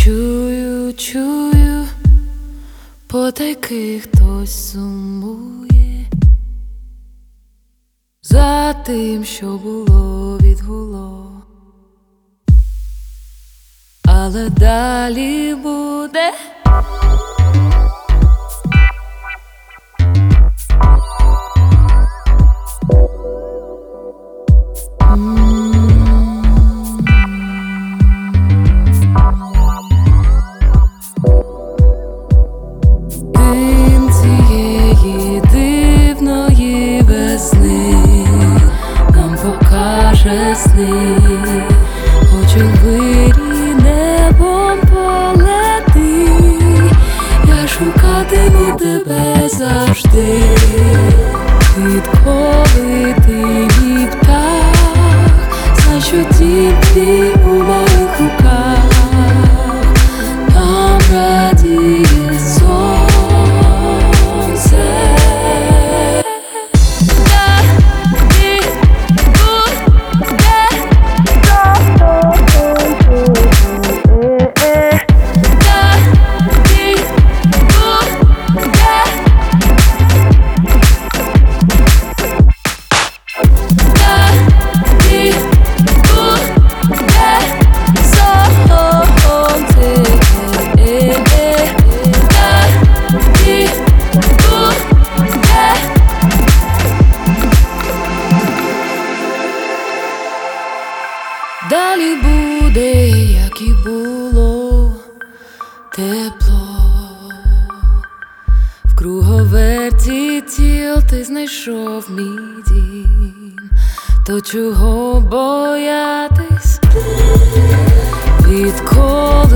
Чую, чую, потайки хтось сумує за тим, що було, відгуло, але далі буде. Дим цієї дивної весни нам покаже сни, хоч у вирі небом полети, я шукатиму тебе завжди. Відколи ти мій птах, знай, що дім твій у моїх руках, там радіє сонце. Далі буде, як і було, тепло. В круговерті тіл ти знайшов мій дім, то чого боятись, відколи